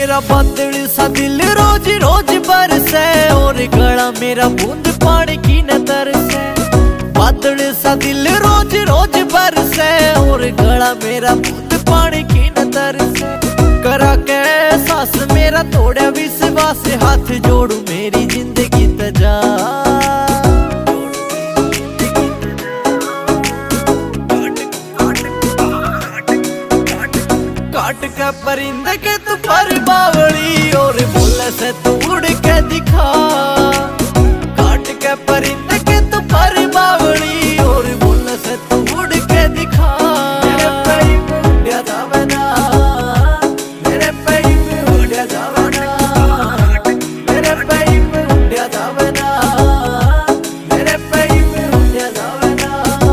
मेरा बादल सा दिल रोज रोज बरसे, और गला मेरा बूंद पानी की न तरसे। बादल सा दिल रोज रोज बरसे, और गला मेरा बूंद पानी की न तरसे। करा के सास मेरा तोड़ा विश्वास, हाथ जोड़ू मेरी जिंदगी तजा। काट के परिंदे के तू पर बावली, और बोले से तू उड़ के दिखा। काट के परिंदे के तू पर बावली, और बोले से तू उड़ के दिखा। मेरे पैर में उड़ जावे ना, मेरे पैर में उड़ जावे ना, मेरे पैर में उड़ जावे ना, मेरे पैर में उड़ जावे ना।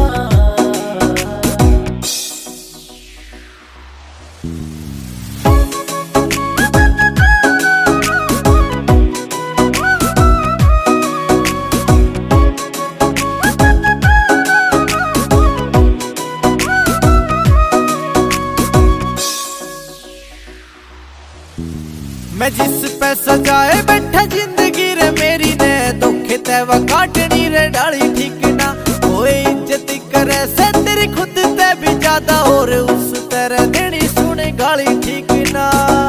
मैं जिस पे सजाए बैठा जिंदगी रे मेरी ने, दुखे तेवा काटनी रे डाली ठीक ना। कोई इज्जत करे से तेरी खुद ते भी ज्यादा, और उस तेरे देनी सुने गाली ठीक ना।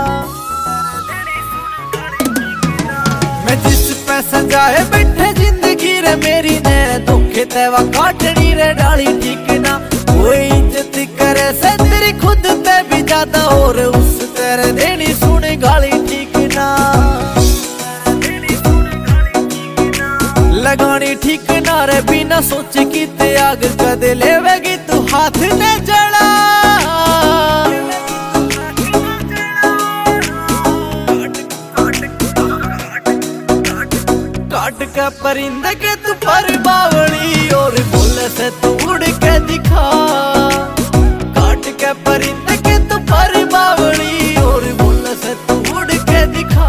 मैं जिस पे सजाए बैठा जिंदगी रे मेरी ने, दुखे तेवा काटनी रे डाली ठीक ना। कोई इज्जत करे से तेरी खुद ते भी ज्यादा, और उस तेरे देनी सुने गाली ठीक ना। लगानी ठीक ना रे बिना सोच की त्याग, कद लेवेगी तू हाथ ने जड़ा। काट के परिंदे के तू पर बावली, और बोले से तू उड़ के दिखा। काट के परिंदे के तू पर बावली, और बोले से तू उड़ के दिखा।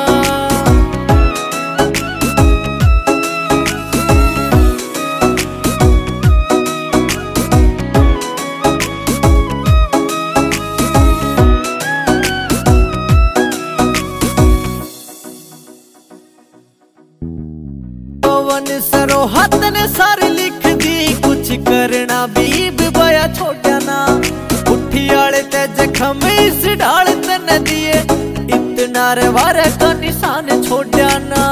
पवन सरोहत ने सारी लिख दी, कुछ करना बीब बया छोटा ना। उठी आले ते जख्म इस ढाल तन दिए, इतना रे वारे का निशान छोड़ा ना।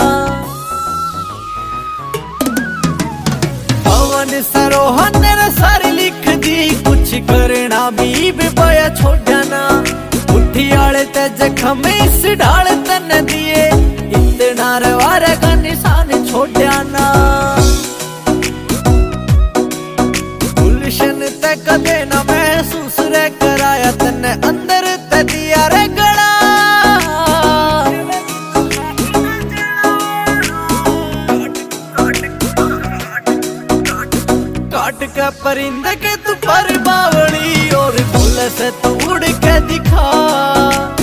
पवन सरोहत ने सारी लिख दी, कुछ करना बीब बया छोटा ना। उठी आले ते जख्म इस ढाल तन दिए, इतना रे वारे का निशान छोड़ा ना। गुलशन ते कदे ना महसूस रे कराया, तने अंदर ते दिया रे गड़ा। काट के परिंदे के तू पर बावली, और बोले से तू उड़ के दिखा।